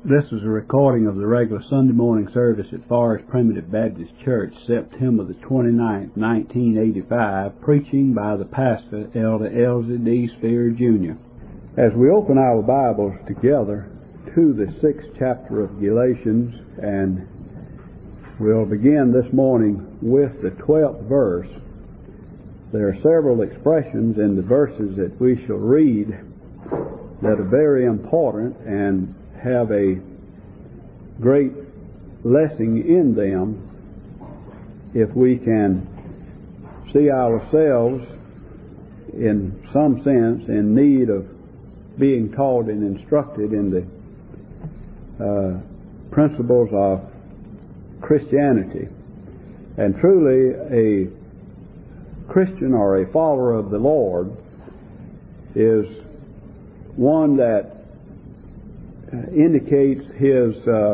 This is a recording of the regular Sunday morning service at Forest Primitive Baptist Church, September the 29th, 1985, preaching by the pastor, Elder Elsie D. Spear, Jr. As we open our Bibles together to the 6th chapter of Galatians, and we'll begin this morning with the 12th verse, there are several expressions in the verses that we shall read that are very important and have a great lesson in them if we can see ourselves in some sense in need of being taught and instructed in the principles of Christianity. And truly a Christian or a follower of the Lord is one that indicates his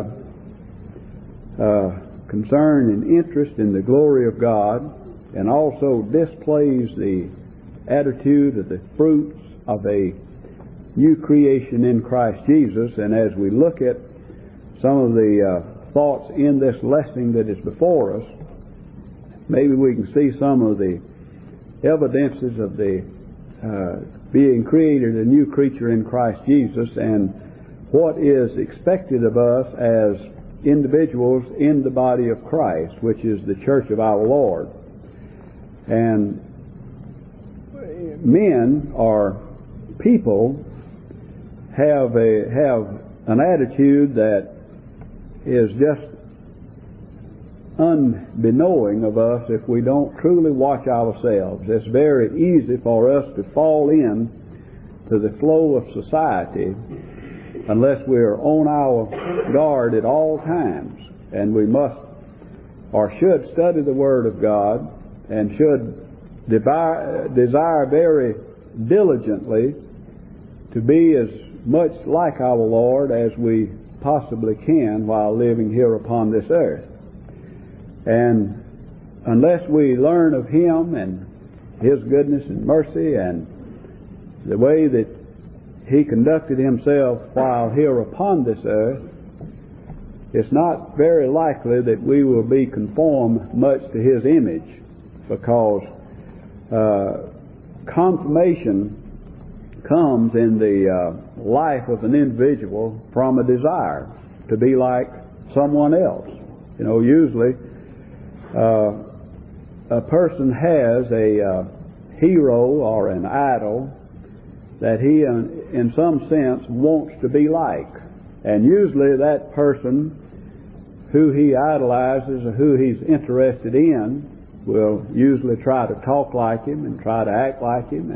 concern and interest in the glory of God, and also displays the attitude of the fruits of a new creation in Christ Jesus. And as we look at some of the thoughts in this lesson that is before us, maybe we can see some of the evidences of the being created a new creature in Christ Jesus, and what is expected of us as individuals in the body of Christ, which is the church of our Lord. And men or people have an attitude that is just unbeknowing of us if we don't truly watch ourselves. It's very easy for us to fall in to the flow of society unless we are on our guard at all times. And we must or should study the Word of God, and should desire very diligently to be as much like our Lord as we possibly can while living here upon this earth. And unless we learn of Him and His goodness and mercy and the way that He conducted Himself while here upon this earth, it's not very likely that we will be conformed much to His image, because confirmation comes in the life of an individual from a desire to be like someone else. You know, usually a person has a hero or an idol that he in some sense wants to be like. And usually that person who he idolizes or who he's interested in will usually try to talk like him and try to act like him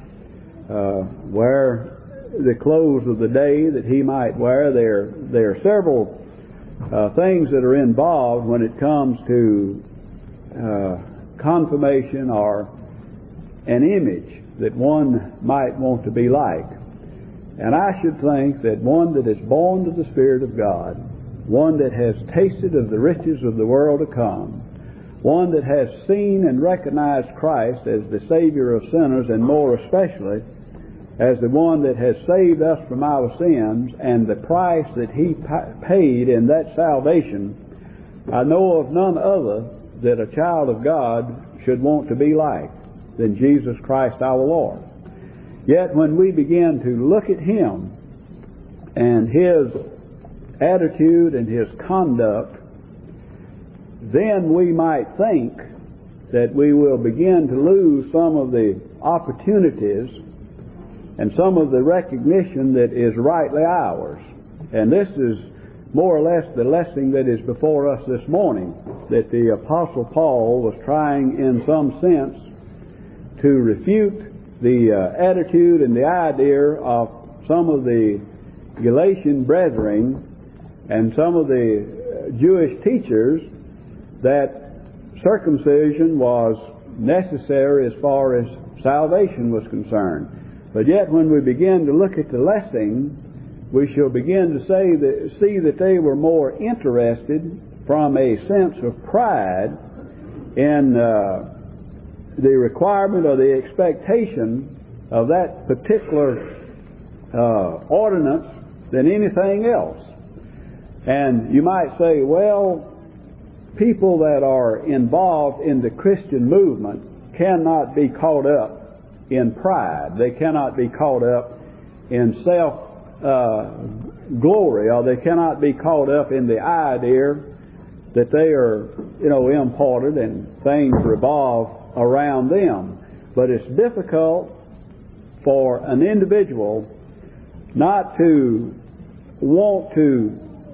and wear the clothes of the day that he might wear. There are several things that are involved when it comes to confirmation or an image that one might want to be like. And I should think that one that is born to the Spirit of God, one that has tasted of the riches of the world to come, one that has seen and recognized Christ as the Savior of sinners, and more especially as the one that has saved us from our sins and the price that He paid in that salvation, I know of none other that a child of God should want to be like than Jesus Christ our Lord. Yet when we begin to look at Him and His attitude and His conduct, then we might think that we will begin to lose some of the opportunities and some of the recognition that is rightly ours. And this is more or less the lesson that is before us this morning, that the Apostle Paul was trying in some sense to refute the attitude and the idea of some of the Galatian brethren and some of the Jewish teachers that circumcision was necessary as far as salvation was concerned. But yet when we begin to look at the lesson, we shall begin to see that they were more interested from a sense of pride in the requirement or the expectation of that particular ordinance than anything else. And you might say, well, people that are involved in the Christian movement cannot be caught up in pride. They cannot be caught up in self-glory, or they cannot be caught up in the idea that they are, important and things revolve around them. But it's difficult for an individual not to want to,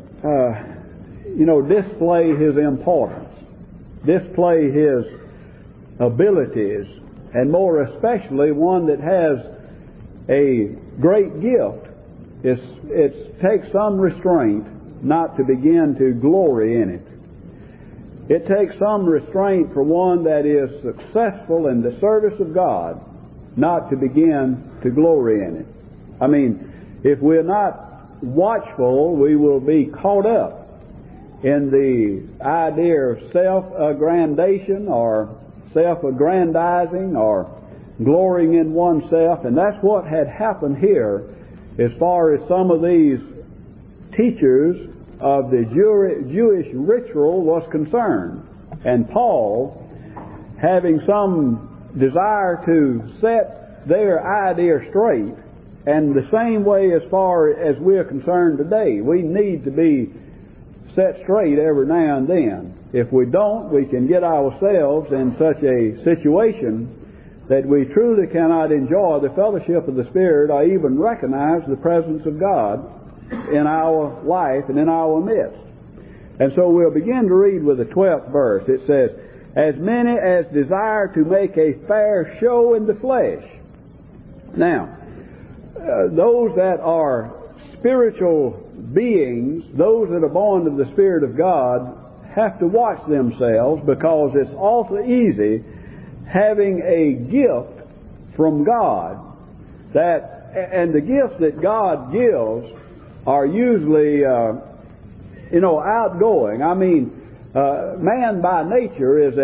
display his importance, display his abilities, and more especially one that has a great gift. It takes some restraint not to begin to glory in it. It takes some restraint for one that is successful in the service of God not to begin to glory in it. I mean, if we're not watchful, we will be caught up in the idea of self-aggrandation or self-aggrandizing or glorying in oneself. And that's what had happened here as far as some of these teachers of the Jewish ritual was concerned. And Paul, having some desire to set their idea straight, and the same way as far as we're concerned today, we need to be set straight every now and then. If we don't, we can get ourselves in such a situation that we truly cannot enjoy the fellowship of the Spirit or even recognize the presence of God in our life and in our midst. And so we'll begin to read with the 12th verse. It says, "As many as desire to make a fair show in the flesh." Now, those that are spiritual beings, those that are born of the Spirit of God, have to watch themselves, because it's awful easy having a gift from God, and the gifts that God gives are usually outgoing. I mean, man by nature is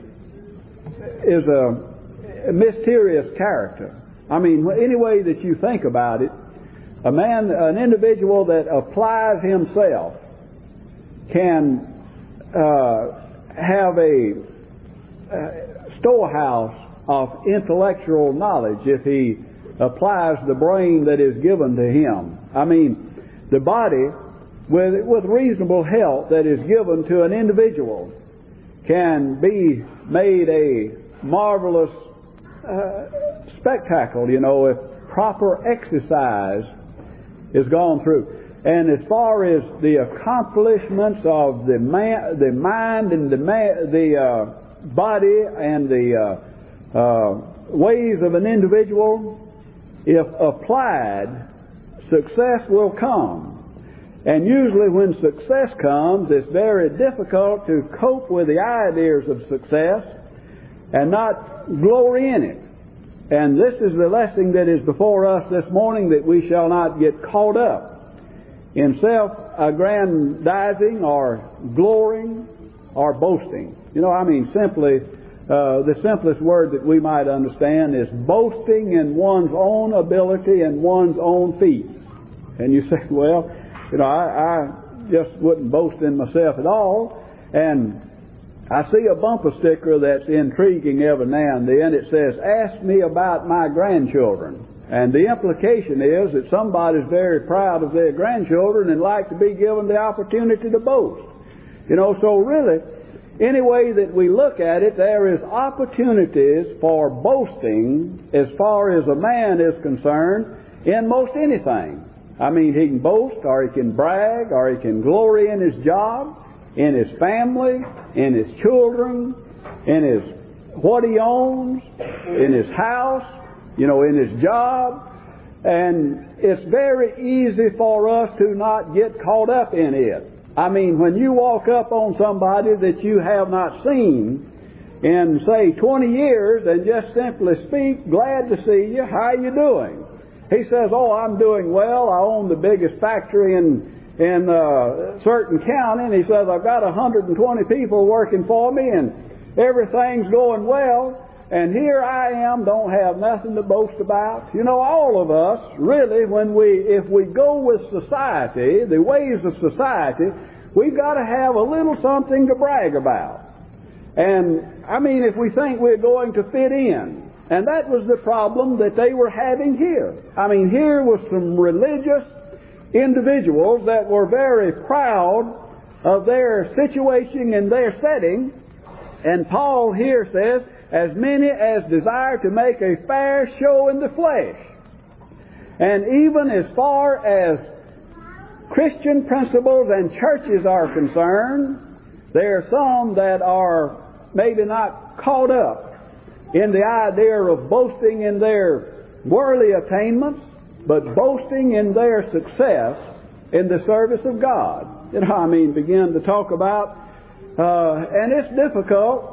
a mysterious character. I mean, any way that you think about it, an individual that applies himself can have a storehouse of intellectual knowledge if he applies the brain that is given to him. I mean, the body, with reasonable help that is given to an individual, can be made a marvelous spectacle, if proper exercise is gone through. And as far as the accomplishments of the mind and the body and the ways of an individual, if applied, success will come. And usually when success comes, it's very difficult to cope with the ideas of success and not glory in it. And this is the lesson that is before us this morning, that we shall not get caught up in self-aggrandizing or glorying or boasting. Simply, the simplest word that we might understand is boasting in one's own ability and one's own feats. And you say, well, I just wouldn't boast in myself at all. And I see a bumper sticker that's intriguing every now and then. It says, "Ask me about my grandchildren." And the implication is that somebody's very proud of their grandchildren and like to be given the opportunity to boast. So really, any way that we look at it, there is opportunities for boasting as far as a man is concerned in most anything. I mean, he can boast, or he can brag, or he can glory in his job, in his family, in his children, in what he owns, in his house, in his job. And it's very easy for us to not get caught up in it. I mean, when you walk up on somebody that you have not seen in, say, 20 years and just simply speak, "Glad to see you, how are you doing?" He says, "Oh, I'm doing well. I own the biggest factory in certain county." And he says, "I've got 120 people working for me and everything's going well." and here I am, don't have nothing to boast about. You know, all of us, really, if we go with society, the ways of society, we've got to have a little something to brag about. And, I mean, if we think we're going to fit in, and that was the problem that they were having here. I mean, here was some religious individuals that were very proud of their situation and their setting, and Paul here says, as many as desire to make a fair show in the flesh. And even as far as Christian principles and churches are concerned, there are some that are maybe not caught up in the idea of boasting in their worldly attainments, but boasting in their success in the service of God. You know, I mean, begin to talk about, and it's difficult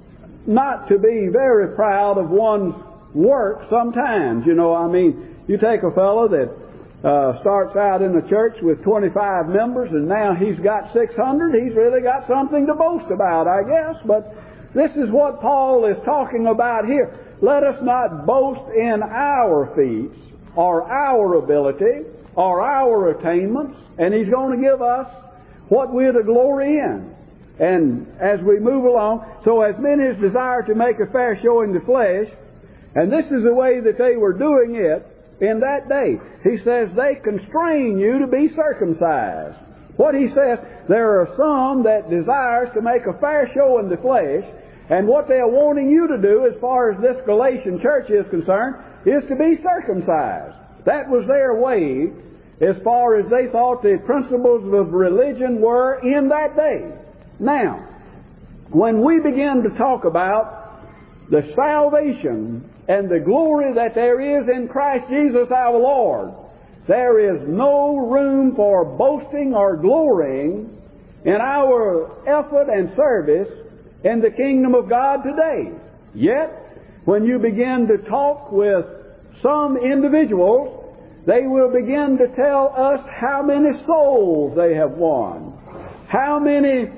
not to be very proud of one's work sometimes. You know, I mean, you take a fellow that starts out in a church with 25 members and now he's got 600, he's really got something to boast about, I guess. But this is what Paul is talking about here. Let us not boast in our feats or our ability or our attainments, and he's going to give us what we're to glory in. And as we move along, so as many as desire to make a fair show in the flesh, and this is the way that they were doing it in that day. He says they constrain you to be circumcised. What he says, there are some that desires to make a fair show in the flesh, and what they are wanting you to do, as far as this Galatian church is concerned, is to be circumcised. That was their way, as far as they thought the principles of religion were in that day. Now, when we begin to talk about the salvation and the glory that there is in Christ Jesus our Lord, there is no room for boasting or glorying in our effort and service in the kingdom of God today. Yet, when you begin to talk with some individuals, they will begin to tell us how many souls they have won, how many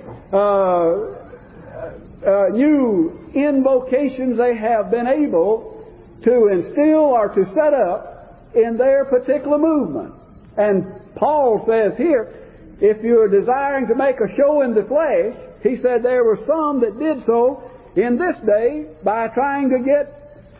new invocations they have been able to instill or to set up in their particular movement. And Paul says here, if you're desiring to make a show in the flesh, he said there were some that did so in this day by trying to get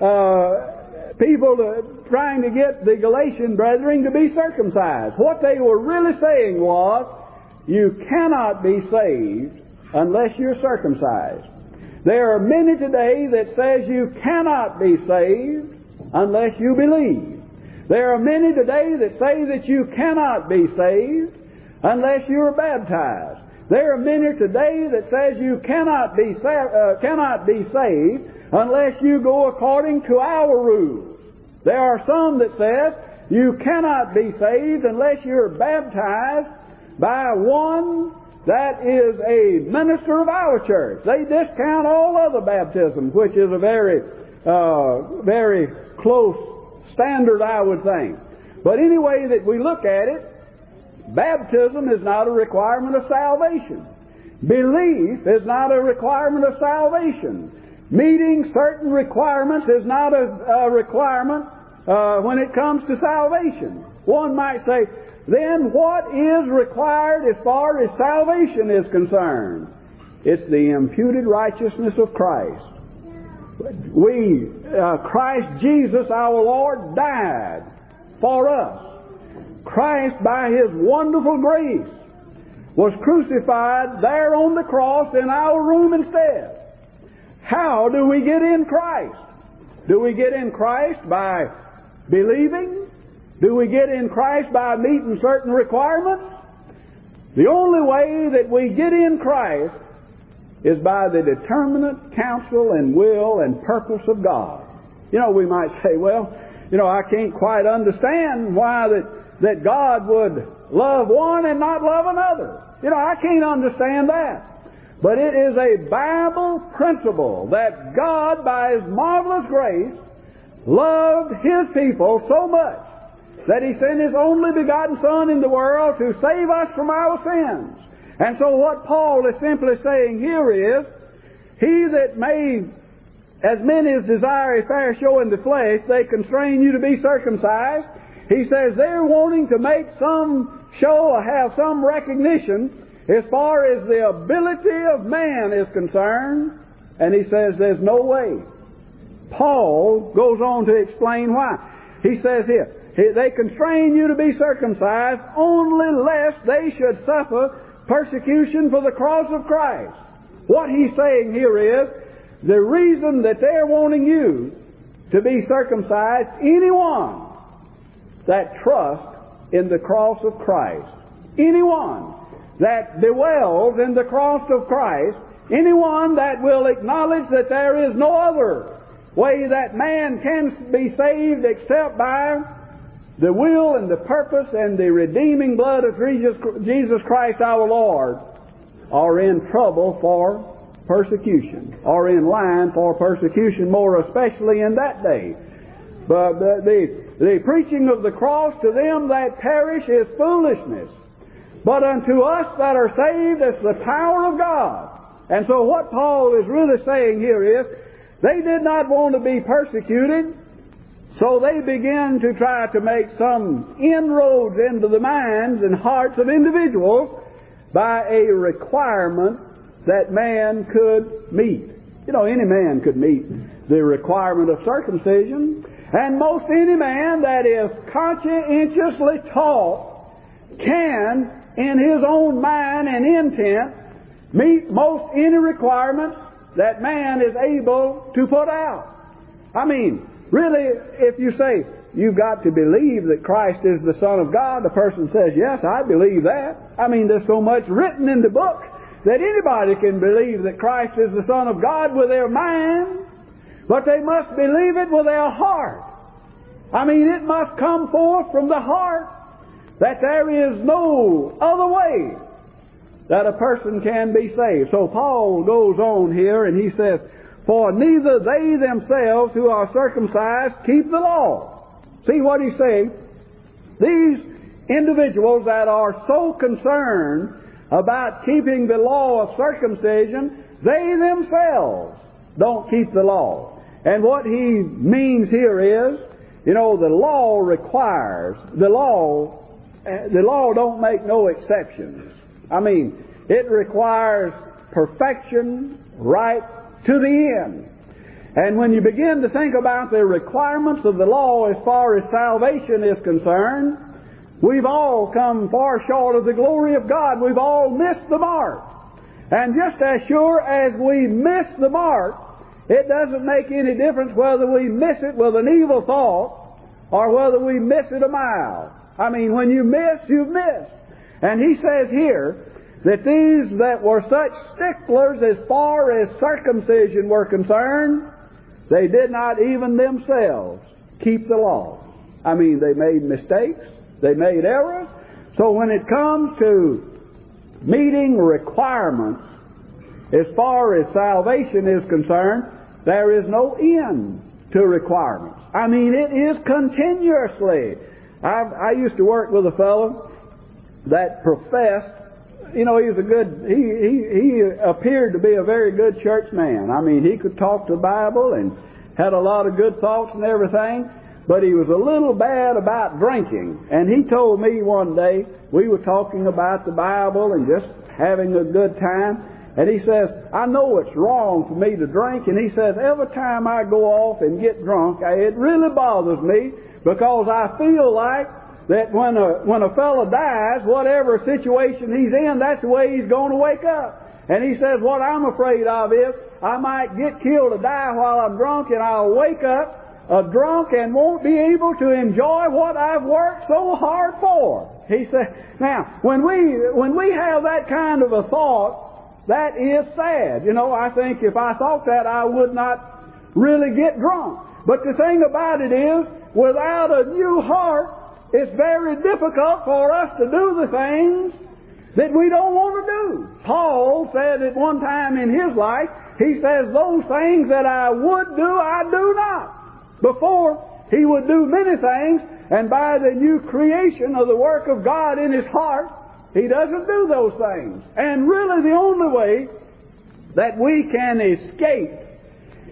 trying to get the Galatian brethren to be circumcised. What they were really saying was, you cannot be saved unless you're circumcised. There are many today that says you cannot be saved unless you believe. There are many today that say that you cannot be saved unless you're baptized. There are many today that says you cannot be saved unless you go according to our rules. There are some that says you cannot be saved unless you're baptized by one that is a minister of our church. They discount all other baptisms, which is a very, very close standard, I would think. But any way that we look at it, baptism is not a requirement of salvation. Belief is not a requirement of salvation. Meeting certain requirements is not a requirement when it comes to salvation. One might say, then what is required as far as salvation is concerned? It's the imputed righteousness of Christ. Christ Jesus our Lord died for us. Christ, by His wonderful grace, was crucified there on the cross in our room instead. How do we get in Christ? Do we get in Christ by believing? Do we get in Christ by meeting certain requirements? The only way that we get in Christ is by the determinate counsel and will and purpose of God. You know, we might say, well, you know, I can't quite understand why that God would love one and not love another. You know, I can't understand that. But it is a Bible principle that God, by His marvelous grace, loved His people so much that He sent His only begotten Son in the world to save us from our sins. And so what Paul is simply saying here is, he that may as many as desire a fair show in the flesh, they constrain you to be circumcised. He says they're wanting to make some show or have some recognition as far as the ability of man is concerned. And he says there's no way. Paul goes on to explain why. He says here, they constrain you to be circumcised only lest they should suffer persecution for the cross of Christ. What he's saying here is, the reason that they're wanting you to be circumcised, anyone that trusts in the cross of Christ, anyone that dwells in the cross of Christ, anyone that will acknowledge that there is no other way that man can be saved except by the will and the purpose and the redeeming blood of Jesus Christ our Lord, are in trouble for persecution, are in line for persecution, more especially in that day. But the preaching of the cross to them that perish is foolishness, but unto us that are saved it's the power of God. And so what Paul is really saying here is, they did not want to be persecuted, so they began to try to make some inroads into the minds and hearts of individuals by a requirement that man could meet. You know, any man could meet the requirement of circumcision, and most any man that is conscientiously taught can, in his own mind and intent, meet most any requirements that man is able to put out. I mean, really, if you say, you've got to believe that Christ is the Son of God, the person says, yes, I believe that. I mean, there's so much written in the book that anybody can believe that Christ is the Son of God with their mind, but they must believe it with their heart. I mean, it must come forth from the heart that there is no other way that a person can be saved. So Paul goes on here and he says, for neither they themselves who are circumcised keep the law. See what he's saying? These individuals that are so concerned about keeping the law of circumcision, they themselves don't keep the law. And what he means here is, you know, the law requires, the law don't make no exceptions. I mean, it requires perfection right to the end. And when you begin to think about the requirements of the law as far as salvation is concerned, we've all come far short of the glory of God. We've all missed the mark. And just as sure as we miss the mark, it doesn't make any difference whether we miss it with an evil thought or whether we miss it a mile. I mean, when you miss, you've missed. And he says here that these that were such sticklers as far as circumcision were concerned, they did not even themselves keep the law. I mean, they made mistakes. They made errors. So when it comes to meeting requirements as far as salvation is concerned, there is no end to requirements. I mean, it is continuously. I used to work with a fellow that professed, you know, he appeared to be a very good church man. I mean, he could talk the Bible and had a lot of good thoughts and everything, but he was a little bad about drinking. And he told me one day, we were talking about the Bible and just having a good time, and he says, I know it's wrong for me to drink, and he says, every time I go off and get drunk, it really bothers me, because I feel like that when a fellow dies, whatever situation he's in, that's the way he's going to wake up. And he says, what I'm afraid of is I might get killed or die while I'm drunk, and I'll wake up drunk and won't be able to enjoy what I've worked so hard for. He said, now, when we have that kind of a thought, that is sad. You know, I think if I thought that, I would not really get drunk. But the thing about it is, without a new heart, it's very difficult for us to do the things that we don't want to do. Paul said at one time in his life, he says, those things that I would do, I do not. Before, he would do many things, and by the new creation of the work of God in his heart, he doesn't do those things. And really the only way that we can escape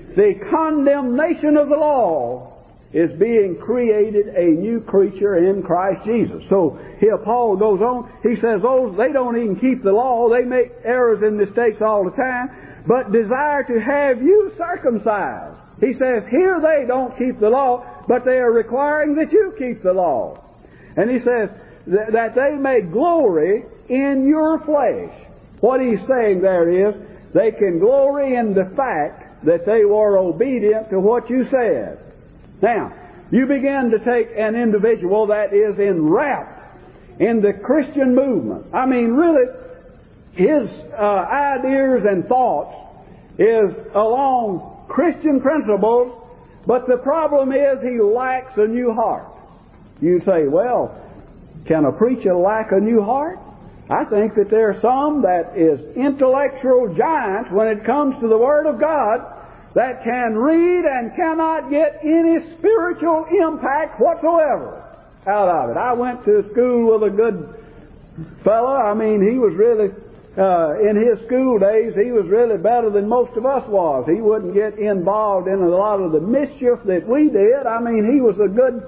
the condemnation of the law is being created a new creature in Christ Jesus. So here Paul goes on, he says, those, they don't even keep the law, they make errors and mistakes all the time, but desire to have you circumcised. He says, here they don't keep the law, but they are requiring that you keep the law. And he says, that they may glory in your flesh. What he's saying there is, they can glory in the fact that they were obedient to what you said. Now, you begin to take an individual that is enwrapped in the Christian movement. I mean, really, his ideas and thoughts is along Christian principles, but the problem is he lacks a new heart. You say, well, can a preacher lack a new heart? I think that there are some that is intellectual giants when it comes to the Word of God that can read and cannot get any spiritual impact whatsoever out of it. I went to school with a good fellow. I mean, he was really, in his school days, he was really better than most of us was. He wouldn't get involved in a lot of the mischief that we did. I mean, he was a good,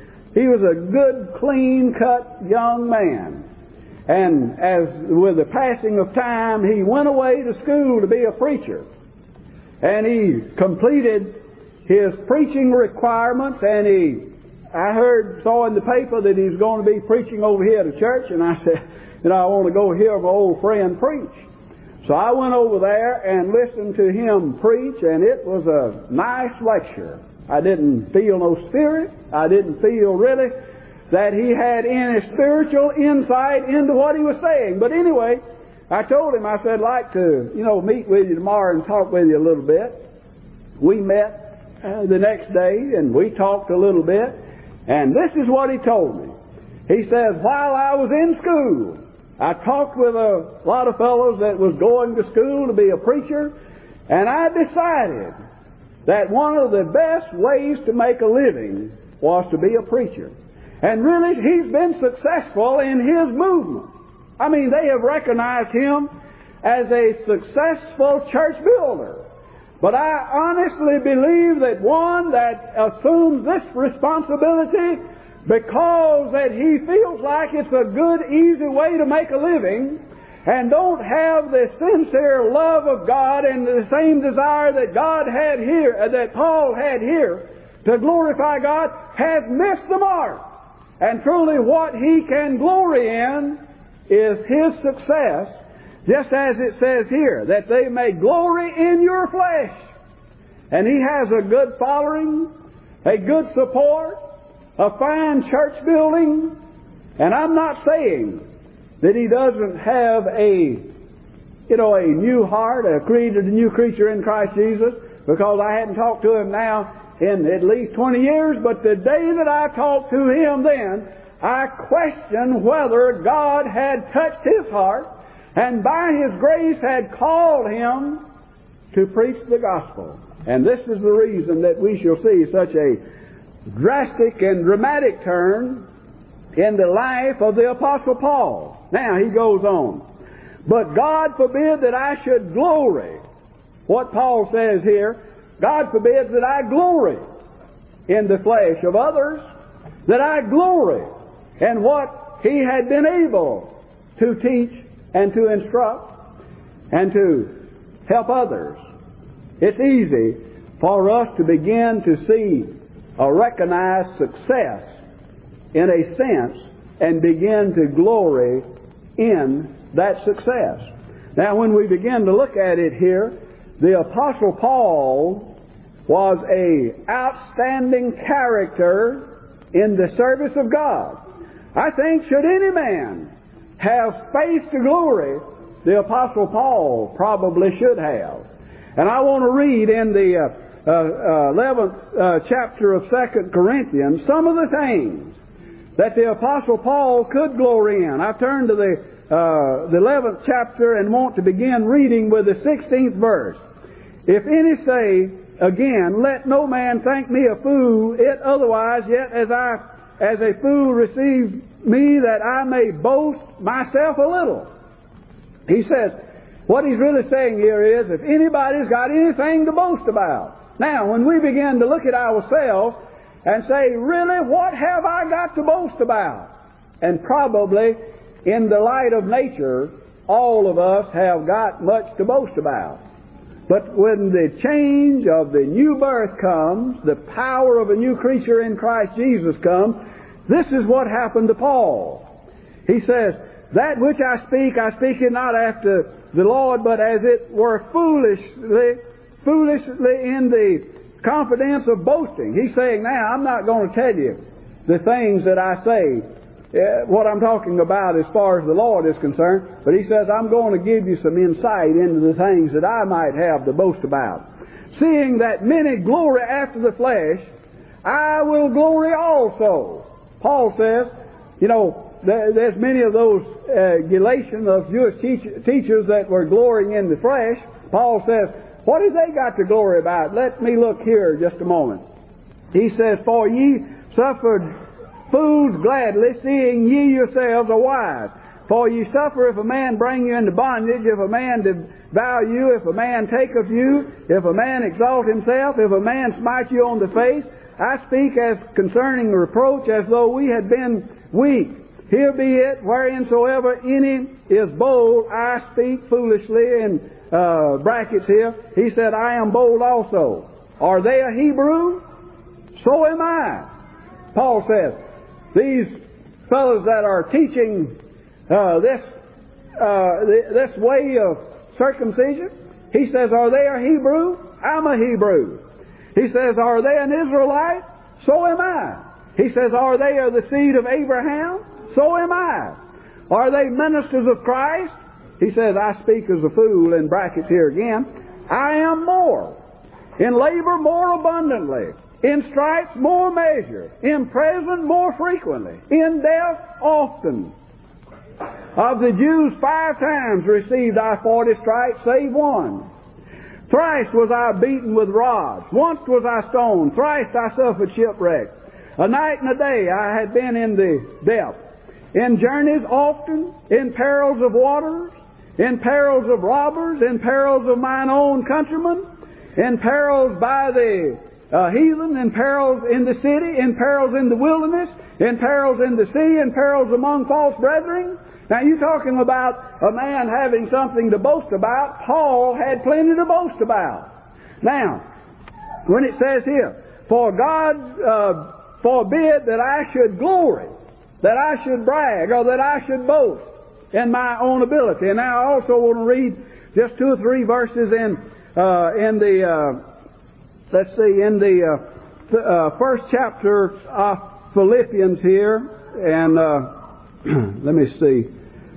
clean-cut young man. And as with the passing of time, he went away to school to be a preacher. And he completed his preaching requirements, and I saw in the paper that he's going to be preaching over here at a church, and I said, I want to go hear my old friend preach. So I went over there and listened to him preach, and it was a nice lecture. I didn't feel no spirit. I didn't feel really that he had any spiritual insight into what he was saying. But anyway, I told him, I said, I'd like to, meet with you tomorrow and talk with you a little bit. We met the next day, and we talked a little bit, and this is what he told me. He says, while I was in school, I talked with a lot of fellows that was going to school to be a preacher, and I decided that one of the best ways to make a living was to be a preacher. And really, he's been successful in his movement. I mean, they have recognized him as a successful church builder. But I honestly believe that one that assumes this responsibility because that he feels like it's a good, easy way to make a living, and don't have the sincere love of God and the same desire that God had here, that Paul had here, to glorify God, has missed the mark. And truly what he can glory in is his success, just as it says here, that they may glory in your flesh. And he has a good following, a good support, a fine church building, and I'm not saying that he doesn't have a new heart, created a new creature in Christ Jesus, because I hadn't talked to him now in at least 20 years, but the day that I talked to him then, I questioned whether God had touched his heart and by His grace had called him to preach the gospel. And this is the reason that we shall see such a drastic and dramatic turn in the life of the Apostle Paul. Now he goes on. But God forbid that I should glory. What Paul says here, God forbids that I glory in the flesh of others, that I glory in what he had been able to teach and to instruct and to help others. It's easy for us to begin to see or recognize success in a sense and begin to glory in that success. Now, when we begin to look at it here, the Apostle Paul was an outstanding character in the service of God. I think should any man have space to glory, the Apostle Paul probably should have. And I want to read in the 11th chapter of 2 Corinthians some of the things that the Apostle Paul could glory in. I've turned to the 11th chapter and want to begin reading with the 16th verse. If any say, again, let no man think me a fool, it otherwise, yet as a fool receive me, that I may boast myself a little. He says, what he's really saying here is, if anybody's got anything to boast about, Now, when we begin to look at ourselves and say, really, what have I got to boast about? And probably, in the light of nature, all of us have got much to boast about. But when the change of the new birth comes, the power of a new creature in Christ Jesus comes, this is what happened to Paul. He says, that which I speak it not after the Lord, but as it were foolishly in the confidence of boasting. He's saying, now, I'm not going to tell you the things that I say, what I'm talking about as far as the Lord is concerned, but he says, I'm going to give you some insight into the things that I might have to boast about. Seeing that many glory after the flesh, I will glory also. Paul says, you know, there's many of those Galatians, of Jewish teachers that were glorying in the flesh. Paul says, what have they got to glory about? Let me look here just a moment. He says, for ye suffered fools gladly, seeing ye yourselves are wise. For ye suffer if a man bring you into bondage, if a man devour you, if a man take of you, if a man exalt himself, if a man smite you on the face. I speak as concerning reproach, as though we had been weak. Here be it, whereinsoever any is bold, I speak foolishly, in brackets here. He said, I am bold also. Are they a Hebrew? So am I. Paul says, these fellows that are teaching this way of circumcision, he says, are they a Hebrew? I'm a Hebrew. He says, are they an Israelite? So am I. He says, are they of the seed of Abraham? So am I. Are they ministers of Christ? He says, I speak as a fool, in brackets here again. I am more. In labor more abundantly. In stripes more measure. In prison more frequently. In death often. Of the Jews 5 times received I 40 stripes, save one. Thrice was I beaten with rods. Once was I stoned. Thrice I suffered shipwreck. A night and a day I had been in the depth. In journeys often, in perils of waters, in perils of robbers, in perils of mine own countrymen, in perils by the heathen, in perils in the city, in perils in the wilderness, in perils in the sea, in perils among false brethren. Now you're talking about a man having something to boast about. Paul had plenty to boast about. Now, when it says here, for God forbid that I should glory, that I should brag, or that I should boast in my own ability. And now I also want to read just 2 or 3 verses in the first chapter of Philippians here, and let me see,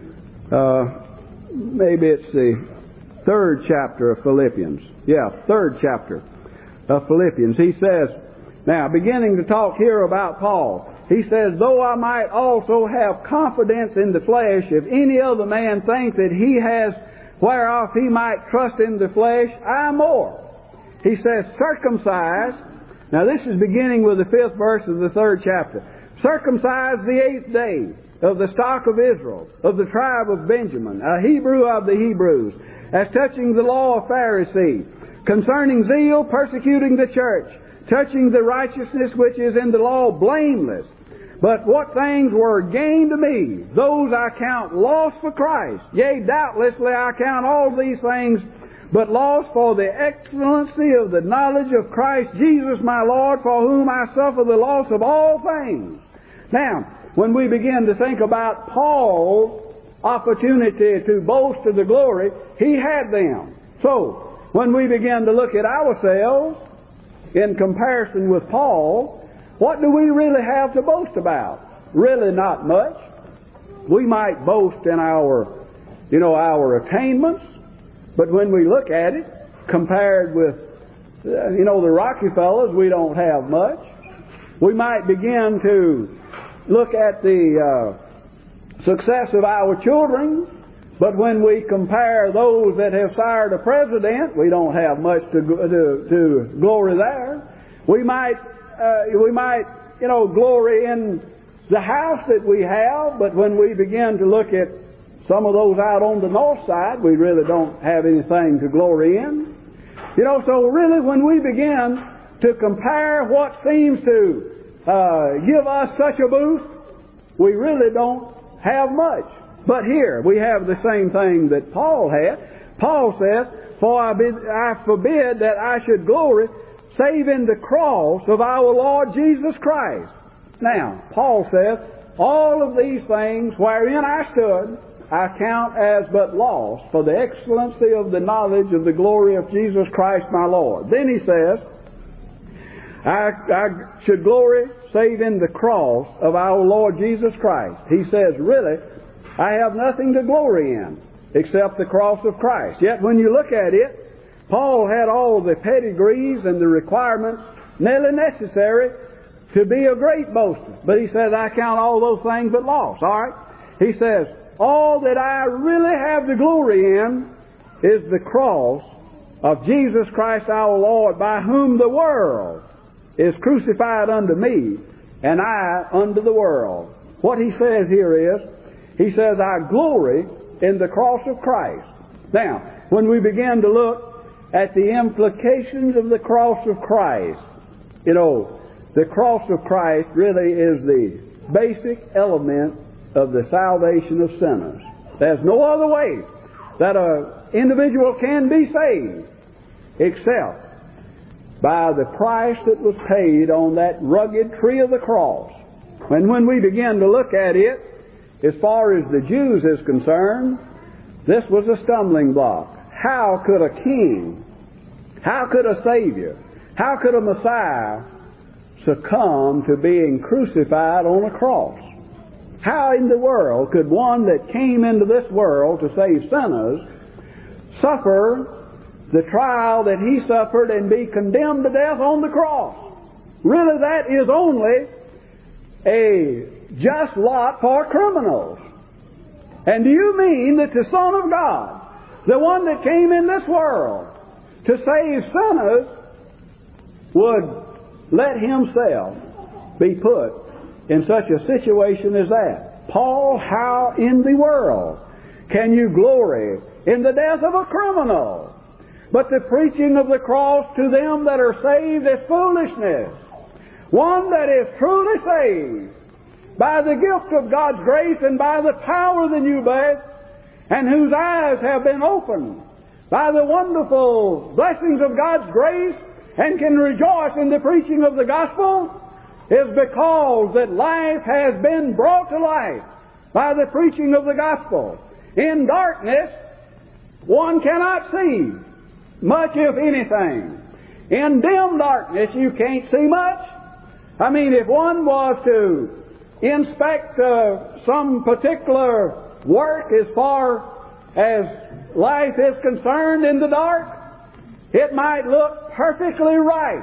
maybe it's the 3rd chapter of Philippians. Yeah, 3rd chapter of Philippians. He says, now beginning to talk here about Paul, he says, though I might also have confidence in the flesh, if any other man think that he has whereof he might trust in the flesh, I more. He says, circumcised. Now this is beginning with the 5th verse of the 3rd chapter. Circumcised the 8th day of the stock of Israel, of the tribe of Benjamin, a Hebrew of the Hebrews, as touching the law of Pharisee, concerning zeal, persecuting the church, touching the righteousness which is in the law, blameless. But what things were gain to me, those I count loss for Christ. Yea, doubtlessly I count all these things but loss for the excellency of the knowledge of Christ Jesus my Lord, for whom I suffer the loss of all things. Now, when we begin to think about Paul's opportunity to boast of the glory, he had them. So, when we begin to look at ourselves in comparison with Paul, what do we really have to boast about? Really not much. We might boast in our attainments, but when we look at it, compared with, the Rockefellers, we don't have much. We might begin to look at the success of our children, but when we compare those that have sired a president, we don't have much to glory there. We might glory in the house that we have, but when we begin to look at some of those out on the north side, we really don't have anything to glory in. So really when we begin to compare what seems to give us such a boost, we really don't have much. But here we have the same thing that Paul had. Paul says, "For I forbid that I should glory save in the cross of our Lord Jesus Christ." Now, Paul says, "All of these things wherein I stood, I count as but loss for the excellency of the knowledge of the glory of Jesus Christ my Lord." Then he says, I should glory save in the cross of our Lord Jesus Christ. He says, really, I have nothing to glory in except the cross of Christ. Yet when you look at it, Paul had all the pedigrees and the requirements nearly necessary to be a great boaster. But he says, I count all those things but loss. All right? He says, all that I really have to glory in is the cross of Jesus Christ our Lord, by whom the world is crucified unto me, and I unto the world. What he says here is, he says, I glory in the cross of Christ. Now, when we begin to look at the implications of the cross of Christ, the cross of Christ really is the basic element of the salvation of sinners. There's no other way that an individual can be saved except by the price that was paid on that rugged tree of the cross. And when we begin to look at it, as far as the Jews is concerned, this was a stumbling block. How could a king, how could a Savior, how could a Messiah succumb to being crucified on a cross? How in the world could one that came into this world to save sinners suffer the trial that he suffered and be condemned to death on the cross? Really, that is only a just lot for criminals. And do you mean that the Son of God, the one that came in this world to save sinners, would let himself be put in such a situation as that? Paul, how in the world can you glory in the death of a criminal? But the preaching of the cross to them that are saved is foolishness. One that is truly saved by the gift of God's grace and by the power of the new birth, and whose eyes have been opened by the wonderful blessings of God's grace, and can rejoice in the preaching of the gospel, is because that life has been brought to life by the preaching of the gospel. In darkness, one cannot see much, if anything. In dim darkness, you can't see much. I mean, if one was to inspect some particular work as far as life is concerned in the dark, it might look perfectly right.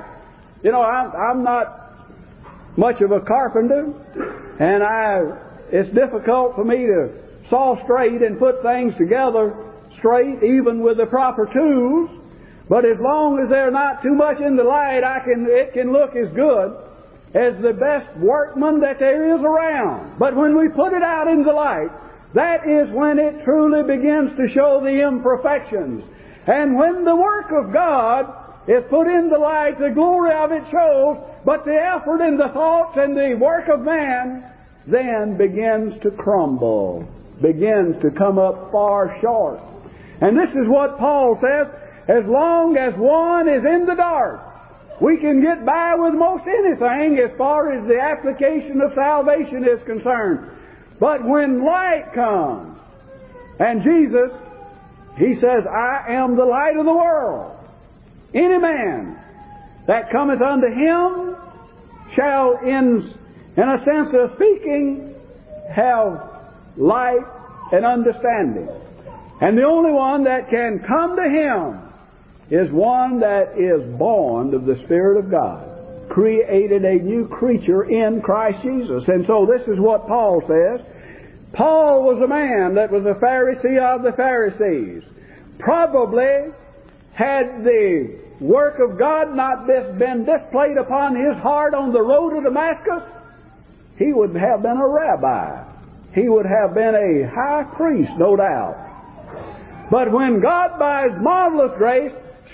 I'm not much of a carpenter, and it's difficult for me to saw straight and put things together straight, even with the proper tools. But as long as they're not too much in the light, it can look as good as the best workman that there is around. But when we put it out in the light, that is when it truly begins to show the imperfections. And when the work of God is put in the light, the glory of it shows, but the effort and the thoughts and the work of man then begins to crumble, begins to come up far short. And this is what Paul says, as long as one is in the dark, we can get by with most anything as far as the application of salvation is concerned. But when light comes, and Jesus, He says, I am the light of the world. Any man that cometh unto Him shall, in a sense of speaking, have light and understanding. And the only one that can come to Him is one that is born of the Spirit of God, created a new creature in Christ Jesus. And so this is what Paul says. Paul was a man that was a Pharisee of the Pharisees. Probably, had the work of God not been displayed upon his heart on the road to Damascus, he would have been a rabbi. He would have been a high priest, no doubt. But when God, by His marvelous grace,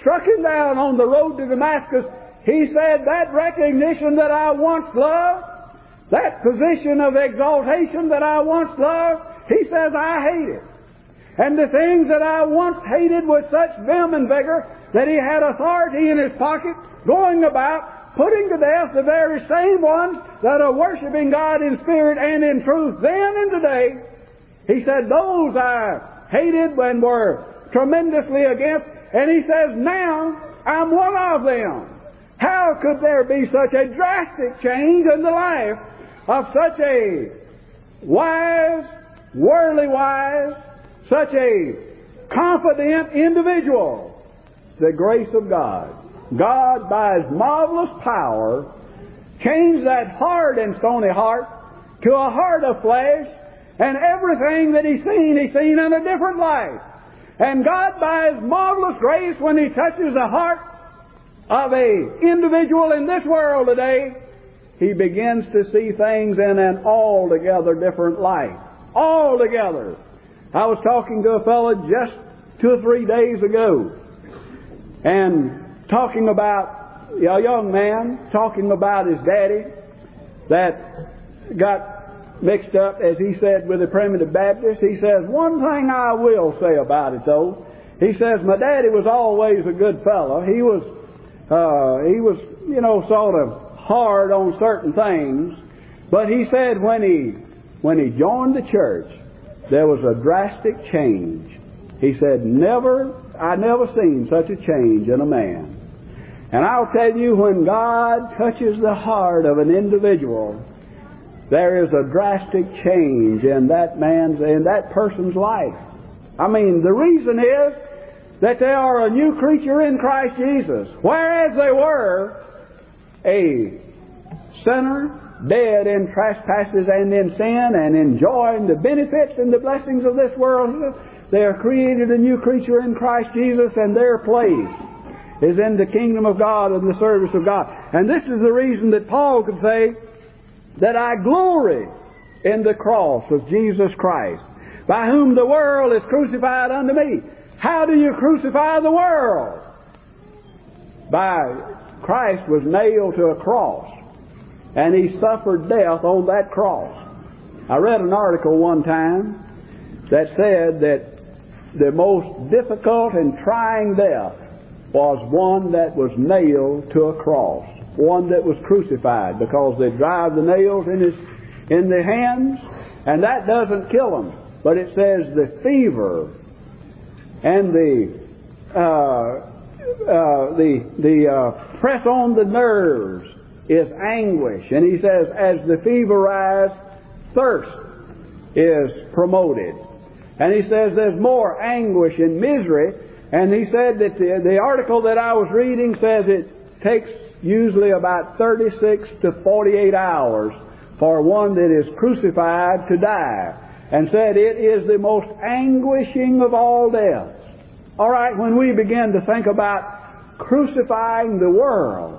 struck him down on the road to Damascus, he said, that recognition that I once loved, that position of exaltation that I once loved, he says, I hate it. And the things that I once hated with such vim and vigor that he had authority in his pocket, going about putting to death the very same ones that are worshiping God in spirit and in truth then and today. He said, those I hated and were tremendously against. And he says, now I'm one of them. How could there be such a drastic change in the life of such a wise, worldly wise, such a confident individual? The grace of God. God, by His marvelous power, changed that hard and stony heart to a heart of flesh, and everything that He's seen in a different light. And God, by His marvelous grace, when He touches the heart of an individual in this world today, he begins to see things in an altogether different light. Altogether. I was talking to a fellow just 2 or 3 days ago, and talking about a young man, talking about his daddy that got mixed up, as he said, with the Primitive Baptist. He says, one thing I will say about it, though, he says, my daddy was always a good fellow. He was, sort of hard on certain things. But he said when he joined the church, there was a drastic change. He said, I never seen such a change in a man. And I'll tell you, when God touches the heart of an individual, there is a drastic change in that person's life. I mean, the reason is that they are a new creature in Christ Jesus. Whereas they were a sinner, dead in trespasses and in sin, and enjoying the benefits and the blessings of this world, they are created a new creature in Christ Jesus, and their place is in the kingdom of God and the service of God. And this is the reason that Paul could say that I glory in the cross of Jesus Christ, by whom the world is crucified unto me. How do you crucify the world? Christ was nailed to a cross, and He suffered death on that cross. I read an article one time that said that the most difficult and trying death was one that was nailed to a cross, one that was crucified, because they drive the nails in the hands, and that doesn't kill them. But it says the fever and the press on the nerves is anguish. And he says, as the fever rises, thirst is promoted. And he says there's more anguish and misery. And he said that the article that I was reading says it takes usually about 36 to 48 hours for one that is crucified to die. And said it is the most anguishing of all deaths. All right, when we begin to think about crucifying the world,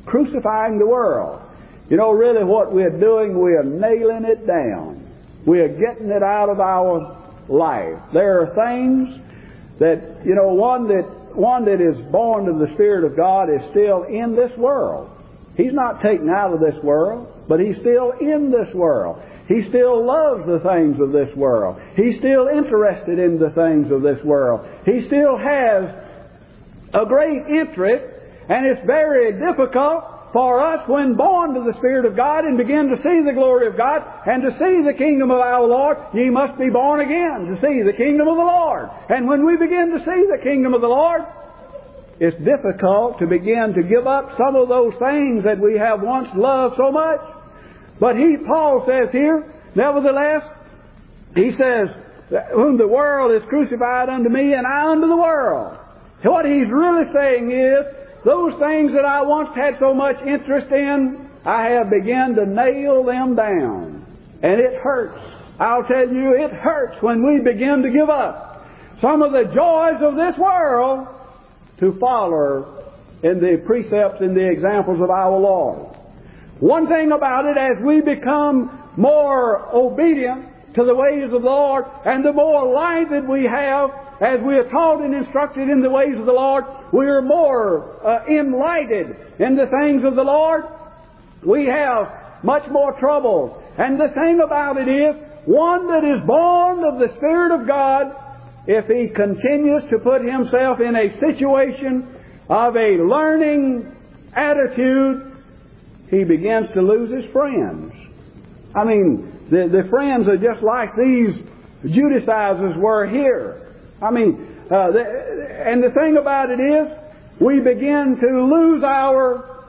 you know, really what we're doing, we are nailing it down. We are getting it out of our life. There are things that, you know, one that is born of the Spirit of God is still in this world. He's not taken out of this world, but he's still in this world. He still loves the things of this world. He's still interested in the things of this world. He still has a great interest, and it's very difficult for us, when born to the Spirit of God and begin to see the glory of God and to see the kingdom of our Lord. Ye must be born again to see the kingdom of the Lord. And when we begin to see the kingdom of the Lord, it's difficult to begin to give up some of those things that we have once loved so much. But Paul says here, nevertheless, he says, whom the world is crucified unto me, and I unto the world. What he's really saying is, those things that I once had so much interest in, I have begun to nail them down. And it hurts. I'll tell you, it hurts when we begin to give up some of the joys of this world to follow in the precepts and the examples of our Lord. One thing about it, as we become more obedient to the ways of the Lord, and the more light that we have as we are taught and instructed in the ways of the Lord, we are more enlightened in the things of the Lord. We have much more trouble. And the thing about it is, one that is born of the Spirit of God, if he continues to put himself in a situation of a learning attitude, he begins to lose his friends. I mean, the friends are just like these Judaizers were here. I mean, and the thing about it is, we begin to lose our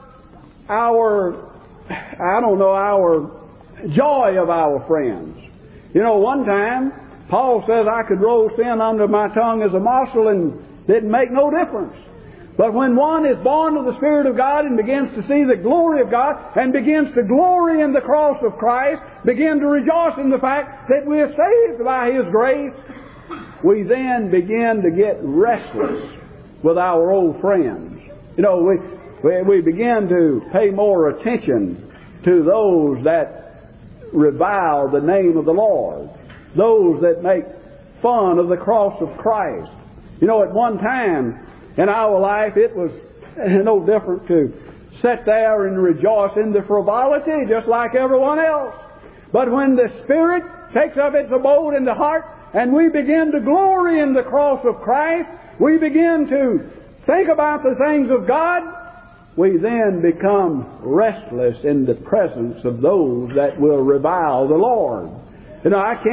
joy of our friends. You know, one time, Paul says I could roll sin under my tongue as a morsel and didn't make no difference. But when one is born of the Spirit of God and begins to see the glory of God and begins to glory in the cross of Christ, begin to rejoice in the fact that we are saved by His grace, we then begin to get restless with our old friends. You know, we begin to pay more attention to those that revile the name of the Lord, those that make fun of the cross of Christ. You know, at one time in our life, it was no different to sit there and rejoice in the frivolity just like everyone else. But when the Spirit takes up its abode in the heart and we begin to glory in the cross of Christ, we begin to think about the things of God, we then become restless in the presence of those that will revile the Lord. You know, I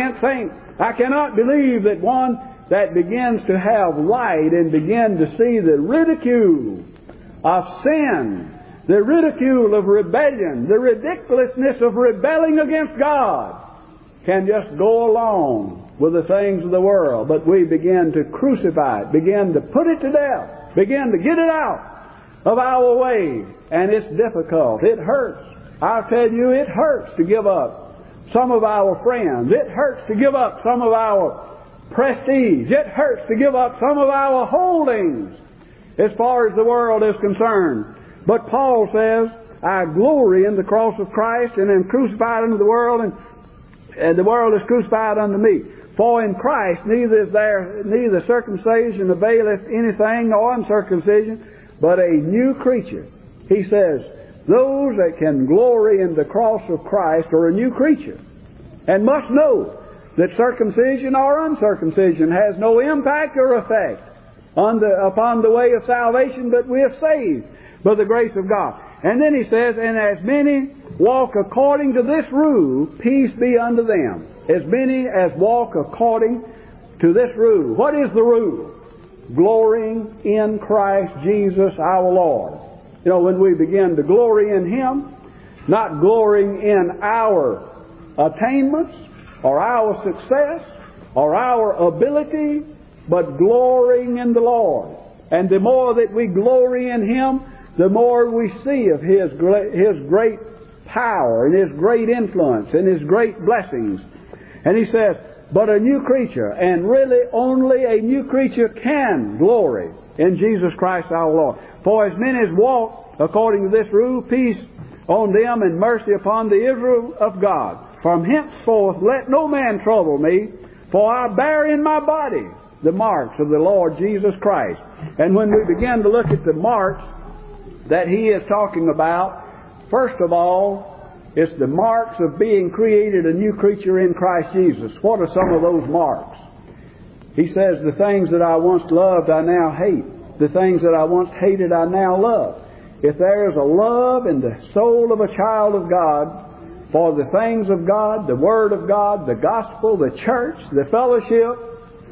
cannot believe that one that begins to have light and begin to see the ridicule of sin, the ridicule of rebellion, the ridiculousness of rebelling against God, can just go along with the things of the world. But we begin to crucify it, begin to put it to death, begin to get it out of our way. And it's difficult. It hurts. I'll tell you, it hurts to give up some of our friends. It hurts to give up some of our prestige. It hurts to give up some of our holdings as far as the world is concerned. But Paul says, I glory in the cross of Christ and am crucified unto the world, and the world is crucified unto me. For in Christ neither circumcision availeth anything nor uncircumcision, but a new creature. He says, those that can glory in the cross of Christ are a new creature, and must know that circumcision or uncircumcision has no impact or effect upon the way of salvation, but we are saved by the grace of God. And then he says, and as many walk according to this rule, peace be unto them. As many as walk according to this rule. What is the rule? Glorying in Christ Jesus our Lord. You know, when we begin to glory in Him, not glorying in our attainments, or our success, or our ability, but glorying in the Lord. And the more that we glory in Him, the more we see of His great power, and His great influence, and His great blessings. And he says, but a new creature, and really only a new creature can glory in Jesus Christ our Lord. For as many as walk according to this rule, peace on them and mercy upon the Israel of God. From henceforth let no man trouble me, for I bear in my body the marks of the Lord Jesus Christ. And when we begin to look at the marks that he is talking about, first of all, it's the marks of being created a new creature in Christ Jesus. What are some of those marks? He says, the things that I once loved I now hate. The things that I once hated I now love. If there is a love in the soul of a child of God for the things of God, the Word of God, the gospel, the church, the fellowship,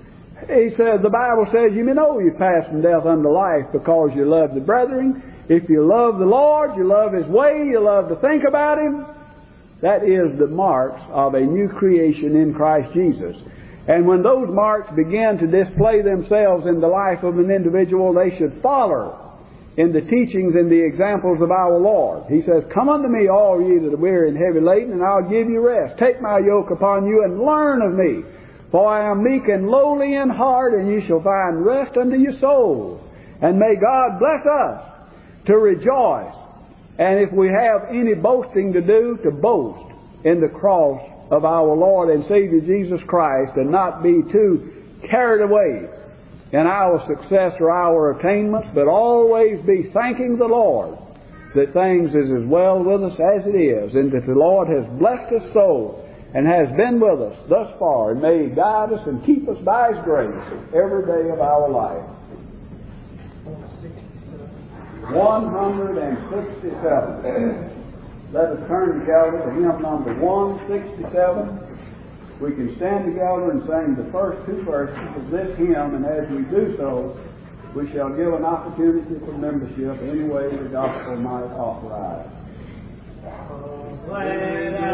he says, the Bible says, you may know you pass from death unto life because you love the brethren. If you love the Lord, you love His way, you love to think about Him. That is the marks of a new creation in Christ Jesus. And when those marks begin to display themselves in the life of an individual, they should follow in the teachings and the examples of our Lord. He says, come unto me, all ye that are weary and heavy laden, and I'll give you rest. Take my yoke upon you and learn of me. For I am meek and lowly in heart, and ye shall find rest unto your souls. And may God bless us to rejoice. And if we have any boasting to do, to boast in the cross of our Lord and Savior Jesus Christ, and not be too carried away in our success or our attainments, but always be thanking the Lord that things is as well with us as it is, and that the Lord has blessed us so and has been with us thus far, and may He guide us and keep us by His grace every day of our life. 167. Let us turn together to hymn number 167. We can stand together and sing the first two verses of this hymn, and as we do so, we shall give an opportunity for membership any way the gospel might authorize.